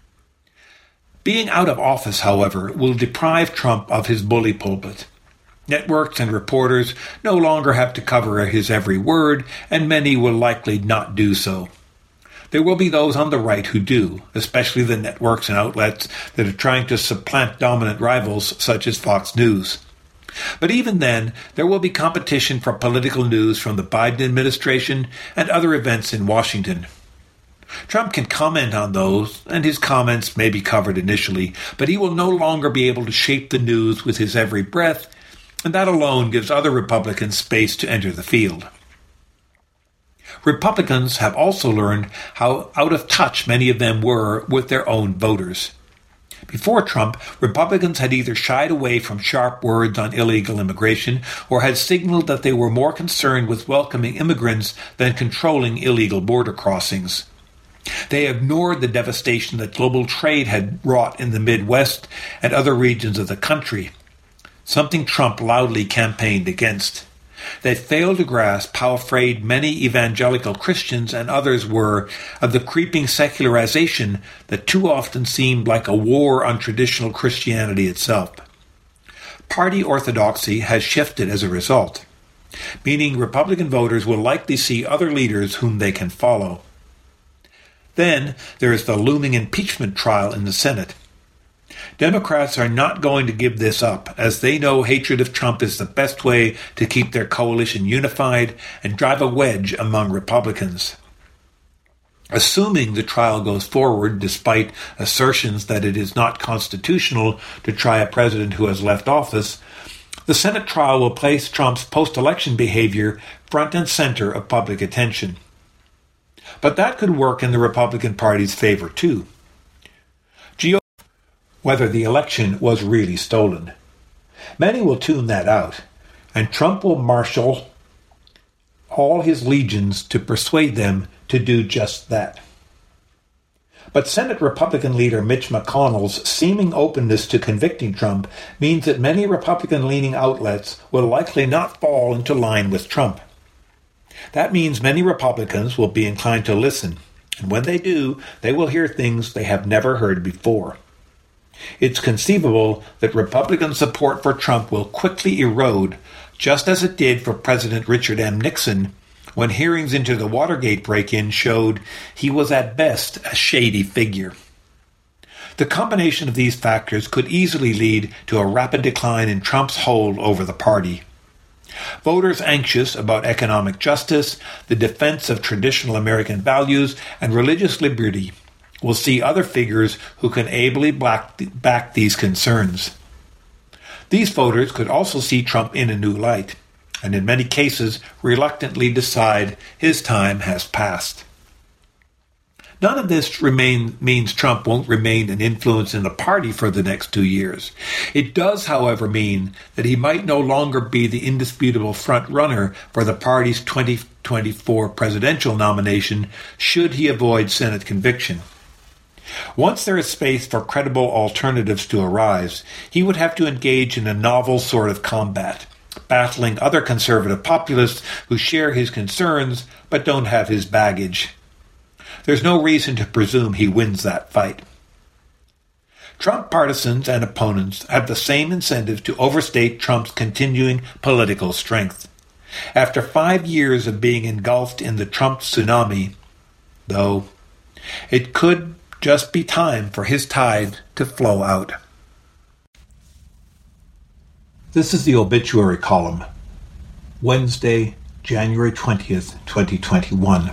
Being out of office, however, will deprive Trump of his bully pulpit. Networks and reporters no longer have to cover his every word, and many will likely not do so. There will be those on the right who do, especially the networks and outlets that are trying to supplant dominant rivals such as Fox News. But even then, there will be competition for political news from the Biden administration and other events in Washington. Trump can comment on those, and his comments may be covered initially, but he will no longer be able to shape the news with his every breath, and that alone gives other Republicans space to enter the field. Republicans have also learned how out of touch many of them were with their own voters. Before Trump, Republicans had either shied away from sharp words on illegal immigration or had signaled that they were more concerned with welcoming immigrants than controlling illegal border crossings. They ignored the devastation that global trade had wrought in the Midwest and other regions of the country, something Trump loudly campaigned against. They failed to grasp how afraid many evangelical Christians and others were of the creeping secularization that too often seemed like a war on traditional Christianity itself. Party orthodoxy has shifted as a result, meaning Republican voters will likely see other leaders whom they can follow. Then there is the looming impeachment trial in the Senate. Democrats are not going to give this up, as they know hatred of Trump is the best way to keep their coalition unified and drive a wedge among Republicans. Assuming the trial goes forward, despite assertions that it is not constitutional to try a president who has left office, the Senate trial will place Trump's post-election behavior front and center of public attention. But that could work in the Republican Party's favor, too. Whether the election was really stolen. Many will tune that out, and Trump will marshal all his legions to persuade them to do just that. But Senate Republican leader Mitch McConnell's seeming openness to convicting Trump means that many Republican-leaning outlets will likely not fall into line with Trump. That means many Republicans will be inclined to listen, and when they do, they will hear things they have never heard before. It's conceivable that Republican support for Trump will quickly erode, just as it did for President Richard M. Nixon, when hearings into the Watergate break-in showed he was at best a shady figure. The combination of these factors could easily lead to a rapid decline in Trump's hold over the party. Voters anxious about economic justice, the defense of traditional American values, and religious liberty will see other figures who can ably back these concerns. These voters could also see Trump in a new light, and in many cases reluctantly decide his time has passed. None of this remain, means Trump won't remain an influence in the party for the next two years. It does, however, mean that he might no longer be the indisputable front-runner for the party's twenty twenty-four presidential nomination should he avoid Senate conviction. Once there is space for credible alternatives to arise, he would have to engage in a novel sort of combat, battling other conservative populists who share his concerns but don't have his baggage. There's no reason to presume he wins that fight. Trump partisans and opponents have the same incentive to overstate Trump's continuing political strength. After five years of being engulfed in the Trump tsunami, though, it could just be time for his tide to flow out. This is the obituary column, Wednesday, January twentieth, twenty twenty-one.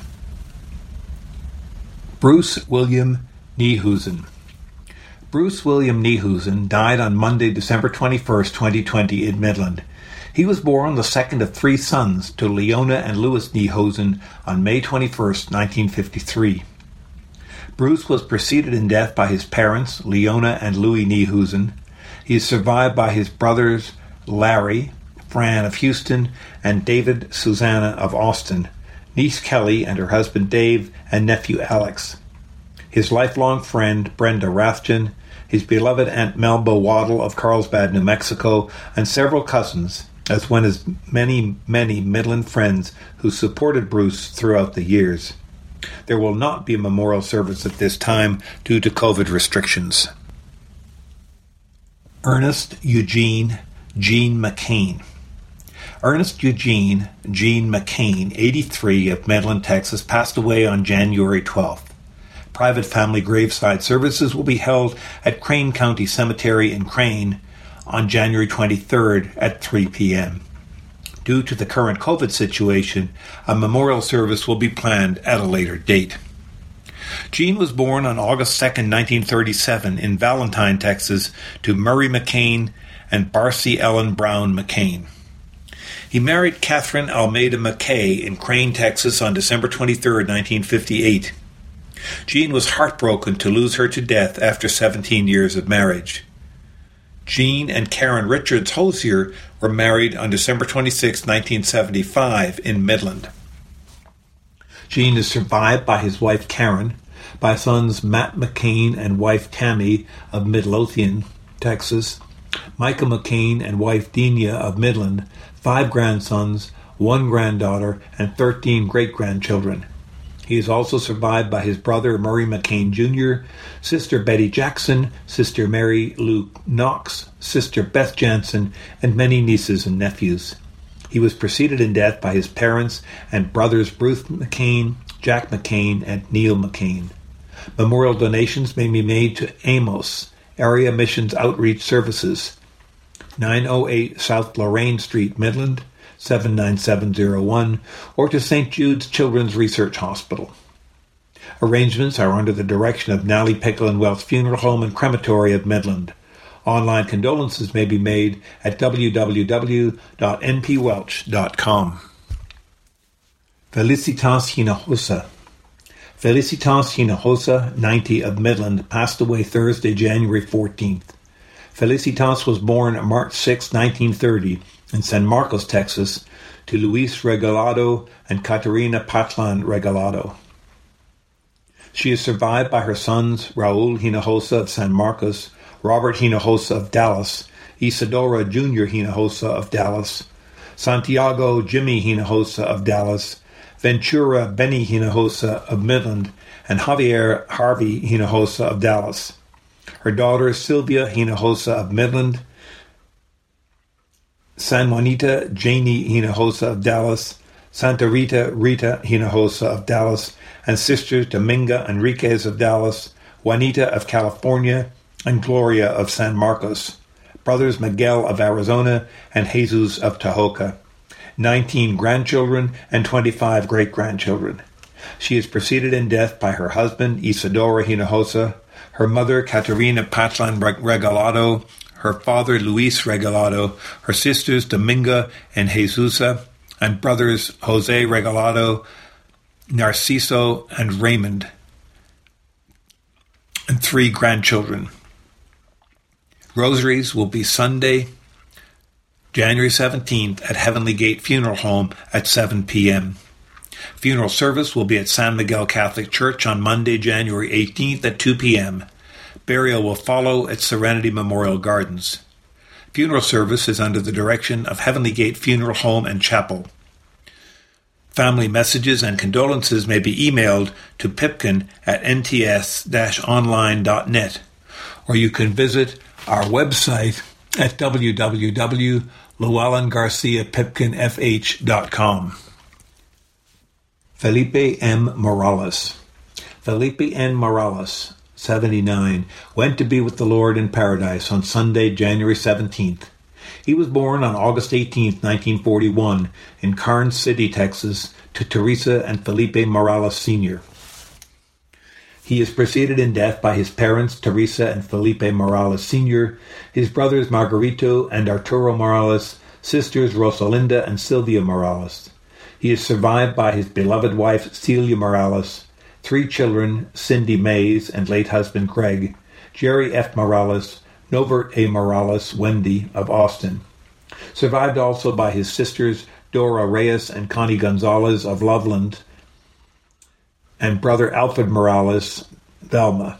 Bruce William Niehusen. Bruce William Niehusen died on Monday, December twenty-first, twenty twenty in Midland. He was born the second of three sons to Leona and Louis Niehusen on May twenty-first, nineteen fifty-three. Bruce was preceded in death by his parents, Leona and Louis Niehusen. He is survived by his brothers Larry, Fran of Houston, and David Susanna of Austin, niece Kelly and her husband Dave, and nephew Alex. His lifelong friend Brenda Rathjen, his beloved Aunt Melba Waddle of Carlsbad, New Mexico, and several cousins, as well as many, many Midland friends who supported Bruce throughout the years. There will not be a memorial service at this time due to COVID restrictions. Ernest Eugene Gene McCain. Ernest Eugene Gene McCain, eighty-three, of Midland, Texas, passed away on January twelfth. Private family graveside services will be held at Crane County Cemetery in Crane on January twenty-third at three p.m. Due to the current COVID situation, a memorial service will be planned at a later date. Gene was born on August second, nineteen thirty-seven in Valentine, Texas, to Murray McCain and Barcy Ellen Brown McCain. He married Catherine Almeida McKay in Crane, Texas on December twenty-third, nineteen fifty-eight. Gene was heartbroken to lose her to death after seventeen years of marriage. Gene and Karen Richards Hosier were married on December twenty-sixth, nineteen seventy-five in Midland. Gene is survived by his wife Karen, by sons Matt McCain and wife Tammy of Midlothian, Texas, Micah McCain and wife Denia of Midland, five grandsons, one granddaughter, and thirteen great-grandchildren. He is also survived by his brother Murray McCain Junior, sister Betty Jackson, sister Mary Lou Knox, sister Beth Jansen, and many nieces and nephews. He was preceded in death by his parents and brothers Bruce McCain, Jack McCain, and Neil McCain. Memorial donations may be made to Amos, Area Missions Outreach Services, nine oh eight South Lorraine Street, Midland, seven nine seven zero one, or to Saint Jude's Children's Research Hospital. Arrangements are under the direction of Nally Pickle and Welch Funeral Home and Crematory of Midland. Online condolences may be made at w w w dot n p welch dot com. Felicitas Hinojosa. Felicitas Hinojosa, ninety, of Midland, passed away Thursday, January fourteenth. Felicitas was born March sixth, nineteen thirty, in San Marcos, Texas, to Luis Regalado and Caterina Patlan Regalado. She is survived by her sons Raul Hinojosa of San Marcos, Robert Hinojosa of Dallas, Isadora Junior Hinojosa of Dallas, Santiago Jimmy Hinojosa of Dallas, Ventura Benny Hinojosa of Midland, and Javier Harvey Hinojosa of Dallas. Her daughter Sylvia Hinojosa of Midland, San Juanita Janie Hinojosa of Dallas, Santa Rita Rita Hinojosa of Dallas, and sisters Dominga Enriquez of Dallas, Juanita of California, and Gloria of San Marcos, brothers Miguel of Arizona, and Jesus of Tahoca, nineteen grandchildren, and twenty-five great-grandchildren. She is preceded in death by her husband Isadora Hinojosa, her mother Caterina Patlan Regalado, her father Luis Regalado, her sisters Dominga and Jesusa, and brothers Jose Regalado, Narciso, and Raymond, and three grandchildren. Rosaries will be Sunday, January seventeenth at Heavenly Gate Funeral Home at seven p.m. Funeral service will be at San Miguel Catholic Church on Monday, January eighteenth at two p.m. Burial will follow at Serenity Memorial Gardens. Funeral service is under the direction of Heavenly Gate Funeral Home and Chapel. Family messages and condolences may be emailed to pipkin at n t s dash online dot net, or you can visit our website at w w w dot llewellyn garcia pipkin f h dot com. Felipe M. Morales. Felipe N. Morales, seventy-nine, went to be with the Lord in paradise on Sunday, January seventeenth. He was born on August eighteenth, nineteen forty-one, in Karnes City, Texas, to Teresa and Felipe Morales Senior He is preceded in death by his parents, Teresa and Felipe Morales Senior, his brothers Margarito and Arturo Morales, sisters Rosalinda and Silvia Morales. He is survived by his beloved wife, Celia Morales, three children, Cindy Mays and late husband Greg, Jerry F. Morales, Novert A. Morales, Wendy of Austin. Survived also by his sisters, Dora Reyes and Connie Gonzalez of Loveland, and brother Alfred Morales, Velma.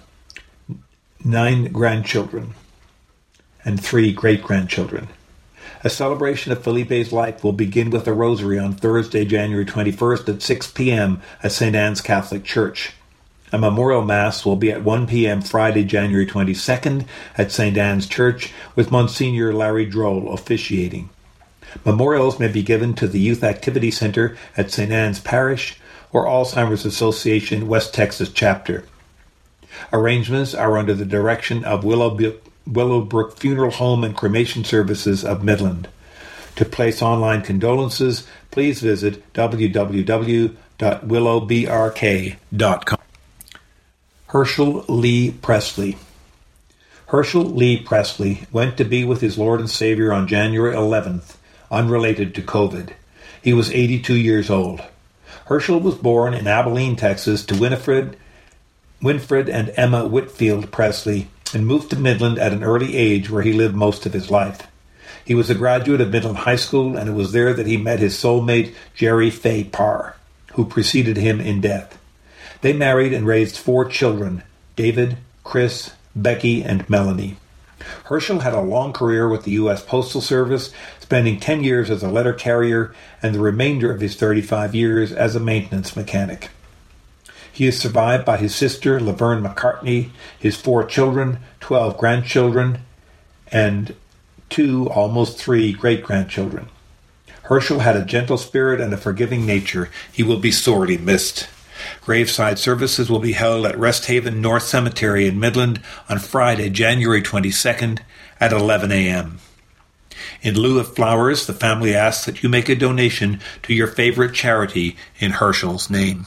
Nine grandchildren and three great-grandchildren. A celebration of Felipe's life will begin with a rosary on Thursday, January twenty-first at six p.m. at Saint Anne's Catholic Church. A memorial mass will be at one p.m. Friday, January twenty-second at Saint Anne's Church with Monsignor Larry Droll officiating. Memorials may be given to the Youth Activity Center at Saint Anne's Parish or Alzheimer's Association West Texas Chapter. Arrangements are under the direction of Willow Willowbrook Funeral Home and Cremation Services of Midland. To place online condolences, please visit w w w dot willow b r k dot com. Herschel Lee Presley. Herschel Lee Presley went to be with his Lord and Savior on January eleventh, unrelated to COVID. He was eighty-two years old. Herschel was born in Abilene, Texas, to Winifred, Winfred and Emma Whitfield Presley, and moved to Midland at an early age where he lived most of his life. He was a graduate of Midland High School, and it was there that he met his soulmate, Jerry Fay Parr, who preceded him in death. They married and raised four children, David, Chris, Becky, and Melanie. Herschel had a long career with the U S Postal Service, spending ten years as a letter carrier and the remainder of his thirty-five years as a maintenance mechanic. He is survived by his sister, Laverne McCartney, his four children, twelve grandchildren, and two, almost three, great-grandchildren. Herschel had a gentle spirit and a forgiving nature. He will be sorely missed. Graveside services will be held at Rest Haven North Cemetery in Midland on Friday, January twenty-second at eleven a.m. In lieu of flowers, the family asks that you make a donation to your favorite charity in Herschel's name.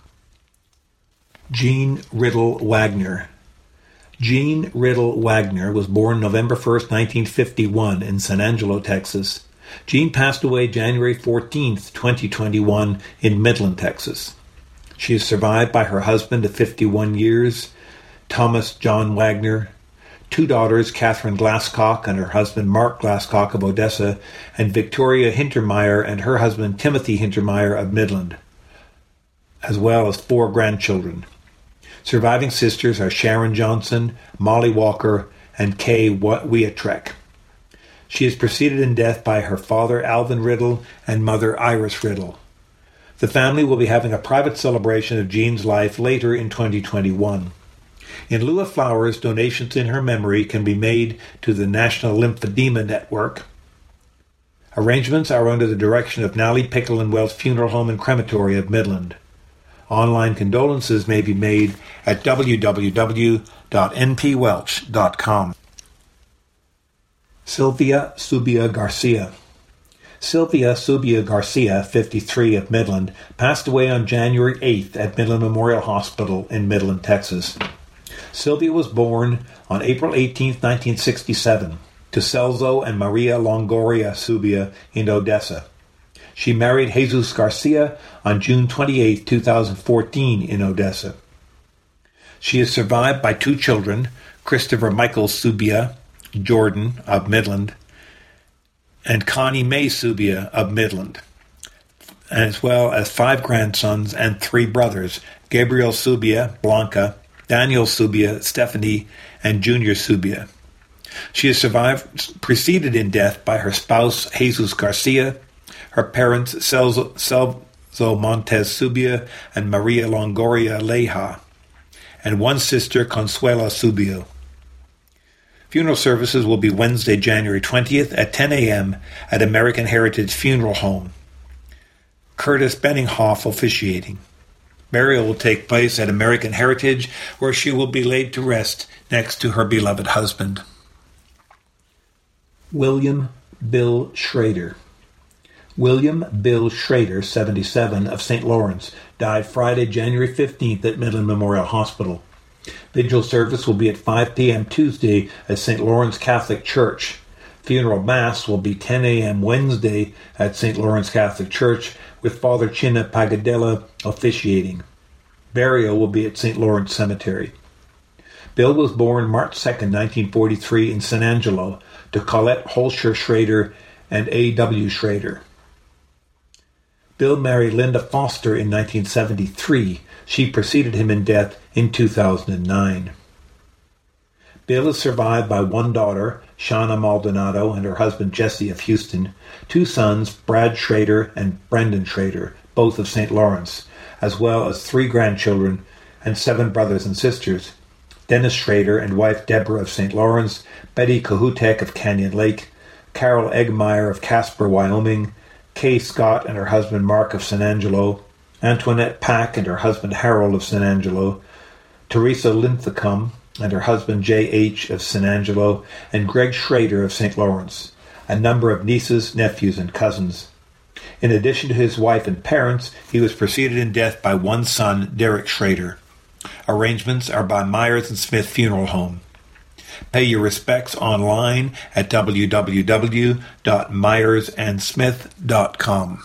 Jean Riddle Wagner. Jean Riddle Wagner was born November first, nineteen fifty-one in San Angelo, Texas. Jean passed away January fourteenth, twenty twenty-one in Midland, Texas. She is survived by her husband of fifty-one years, Thomas John Wagner, two daughters, Catherine Glasscock and her husband Mark Glasscock of Odessa, and Victoria Hintermeyer and her husband Timothy Hintermeyer of Midland, as well as four grandchildren. Surviving sisters are Sharon Johnson, Molly Walker, and Kay Wietrek. She is preceded in death by her father Alvin Riddle and mother Iris Riddle. The family will be having a private celebration of Jean's life later in twenty twenty-one. In lieu of flowers, donations in her memory can be made to the National Lymphedema Network. Arrangements are under the direction of Nally Pickle and Welch Funeral Home and Crematory of Midland. Online condolences may be made at w w w dot n p welch dot com. Sylvia Subia Garcia. Sylvia Subia Garcia, fifty-three, of Midland, passed away on January eighth at Midland Memorial Hospital in Midland, Texas. Sylvia was born on April eighteenth, nineteen sixty-seven, to Celso and Maria Longoria Subia in Odessa. She married Jesus Garcia on June twenty-eighth, twenty fourteen in Odessa. She is survived by two children, Christopher Michael Subia, Jordan of Midland, and Connie May Subia of Midland, as well as five grandsons and three brothers, Gabriel Subia, Blanca, Daniel Subia, Stephanie, and Junior Subia. She is survived, preceded in death by her spouse, Jesus Garcia, her parents, Celso, Celso Montes Subia and Maria Longoria Leija, and one sister, Consuela Subio. Funeral services will be Wednesday, January twentieth at ten a.m. at American Heritage Funeral Home. Curtis Benninghoff officiating. Burial will take place at American Heritage, where she will be laid to rest next to her beloved husband. William Bill Schrader. William Bill Schrader, seventy-seven, of Saint Lawrence, died Friday, January fifteenth at Midland Memorial Hospital. Vigil service will be at five p.m. Tuesday at Saint Lawrence Catholic Church. Funeral Mass will be ten a.m. Wednesday at Saint Lawrence Catholic Church, with Father Chinna Pagadella officiating. Burial will be at Saint Lawrence Cemetery. Bill was born March second, nineteen forty-three in San Angelo to Colette Holscher Schrader and A W Schrader. Bill married Linda Foster in nineteen seventy-three. She preceded him in death in two thousand nine. Bill is survived by one daughter, Shauna Maldonado, and her husband Jesse of Houston, two sons, Brad Schrader and Brendan Schrader, both of Saint Lawrence, as well as three grandchildren and seven brothers and sisters, Dennis Schrader and wife Deborah of Saint Lawrence, Betty Kahutek of Canyon Lake, Carol Eggmeyer of Casper, Wyoming, Kay Scott and her husband Mark of San Angelo, Antoinette Pack and her husband Harold of San Angelo, Teresa Linthicum and her husband J H of San Angelo, and Greg Schrader of Saint Lawrence, a number of nieces, nephews, and cousins. In addition to his wife and parents, he was preceded in death by one son, Derek Schrader. Arrangements are by Myers and Smith Funeral Home. Pay your respects online at w w w dot myers and smith dot com.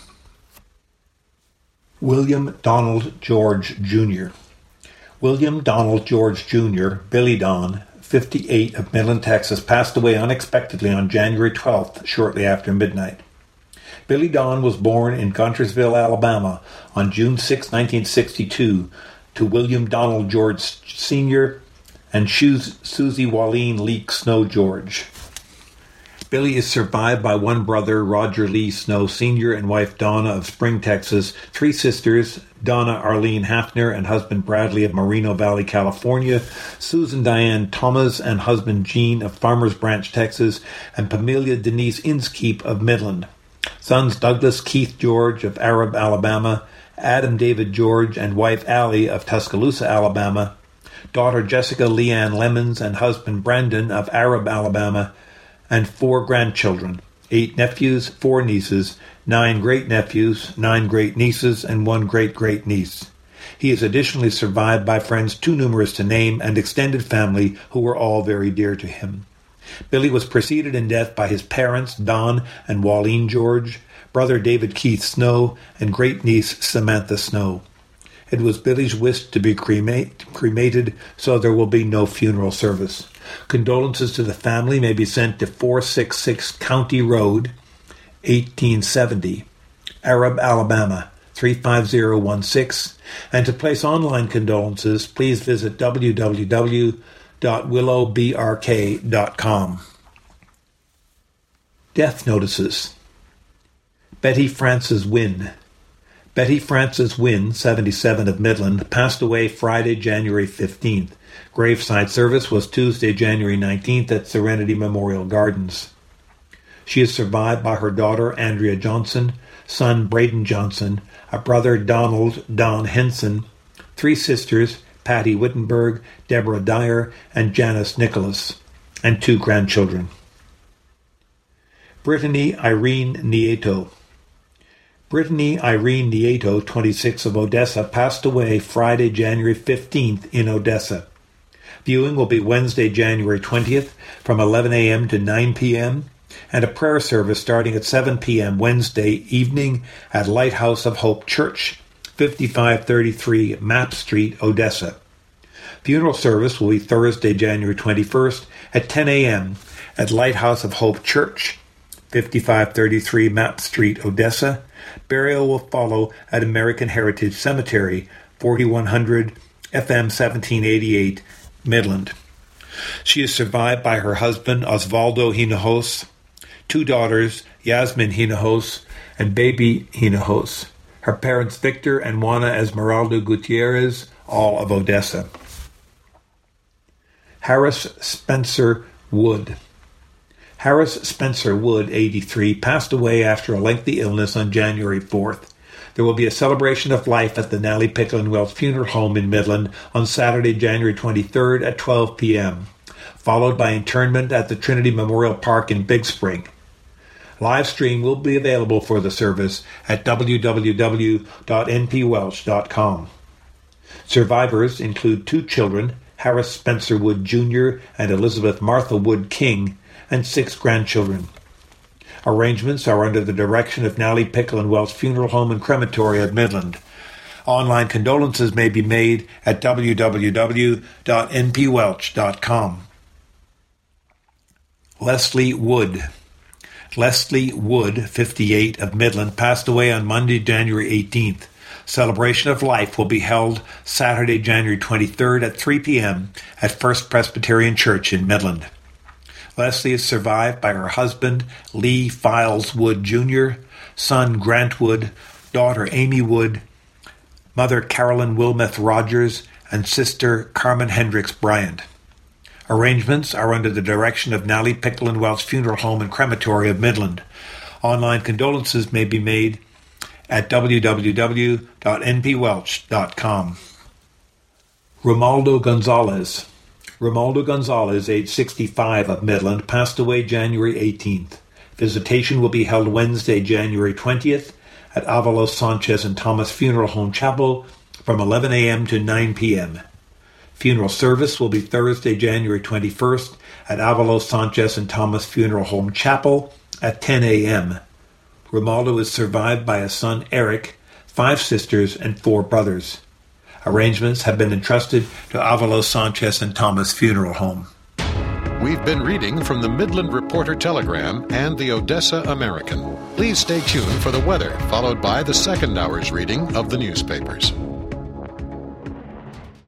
William Donald George Junior William Donald George Junior, Billy Don, fifty-eight, of Midland, Texas, passed away unexpectedly on January twelfth, shortly after midnight. Billy Don was born in Guntersville, Alabama, on June sixth, nineteen sixty-two, to William Donald George Senior and Susie Walleen Leek Snow George. Billy is survived by one brother, Roger Lee Snow Senior, and wife Donna of Spring, Texas, three sisters, Donna Arlene Hafner and husband Bradley of Moreno Valley, California, Susan Diane Thomas and husband Gene of Farmers Branch, Texas, and Pamelia Denise Inskeep of Midland. Sons Douglas Keith George of Arab, Alabama, Adam David George and wife Allie of Tuscaloosa, Alabama, daughter Jessica Leanne Lemons and husband Brandon of Arab, Alabama, and four grandchildren, eight nephews, four nieces, nine great-nephews, nine great-nieces, and one great-great-niece. He is additionally survived by friends too numerous to name and extended family who were all very dear to him. Billy was preceded in death by his parents, Don and Walleen George, brother David Keith Snow, and great-niece Samantha Snow. It was Billy's wish to be cremate, cremated, so there will be no funeral service. Condolences to the family may be sent to four sixty-six County Road, eighteen seventy, Arab, Alabama, three five zero one six, and to place online condolences, please visit w w w dot willow b r k dot com. Death notices. Betty Frances Wynn. Betty Frances Wynn, seventy-seven, of Midland, passed away Friday, January fifteenth. Graveside service was Tuesday, January nineteenth at Serenity Memorial Gardens. She is survived by her daughter, Andrea Johnson, son, Braden Johnson, a brother, Donald Don Henson, three sisters, Patty Wittenberg, Deborah Dyer, and Janice Nicholas, and two grandchildren. Brittany Irene Nieto. Brittany Irene Nieto, twenty-six, of Odessa, passed away Friday, January fifteenth in Odessa. Viewing will be Wednesday, January twentieth from eleven a.m. to nine p.m. and a prayer service starting at seven p.m. Wednesday evening at Lighthouse of Hope Church, fifty-five thirty-three Map Street, Odessa. Funeral service will be Thursday, January twenty-first at ten a.m. at Lighthouse of Hope Church, fifty-five thirty-three Map Street, Odessa. Burial will follow at American Heritage Cemetery, forty-one hundred F M seventeen eighty-eight, Midland. She is survived by her husband, Osvaldo Hinojos, two daughters, Yasmin Hinojos and baby Hinojos, her parents Victor and Juana Esmeralda Gutierrez, all of Odessa. Harris Spencer Wood. Harris Spencer Wood, eighty-three, passed away after a lengthy illness on January fourth. There will be a celebration of life at the Nally Pickle and Wells Funeral Home in Midland on Saturday, January twenty-third at twelve p.m., followed by internment at the Trinity Memorial Park in Big Spring. Live stream will be available for the service at w w w dot n p welch dot com. Survivors include two children, Harris Spencer Wood Junior and Elizabeth Martha Wood King, and six grandchildren. Arrangements are under the direction of Nally Pickle and Wells Funeral Home and Crematory at Midland. Online condolences may be made at w w w dot n p welch dot com. Leslie Wood. Leslie Wood, fifty-eight, of Midland, passed away on Monday, January eighteenth. Celebration of life will be held Saturday, January twenty-third at three p.m. at First Presbyterian Church in Midland. Leslie is survived by her husband, Lee Files Wood Junior, son Grant Wood, daughter Amy Wood, mother Carolyn Wilmeth Rogers, and sister Carmen Hendricks Bryant. Arrangements are under the direction of Nally Pickle and Wells Funeral Home and Crematory of Midland. Online condolences may be made at w w w dot n p welch dot com. Romaldo Gonzalez. Romaldo Gonzalez, age sixty-five, of Midland, passed away January eighteenth. Visitation will be held Wednesday, January twentieth at Avalos Sanchez and Thomas Funeral Home Chapel from eleven a.m. to nine p.m. Funeral service will be Thursday, January twenty-first at Avalos Sanchez and Thomas Funeral Home Chapel at ten a.m. Romaldo is survived by a son, Eric, five sisters, and four brothers. Arrangements have been entrusted to Avalos Sanchez and Thomas Funeral Home.
We've been reading from the Midland Reporter Telegram and the Odessa American. Please stay tuned for the weather, followed by the second hour's reading of the newspapers.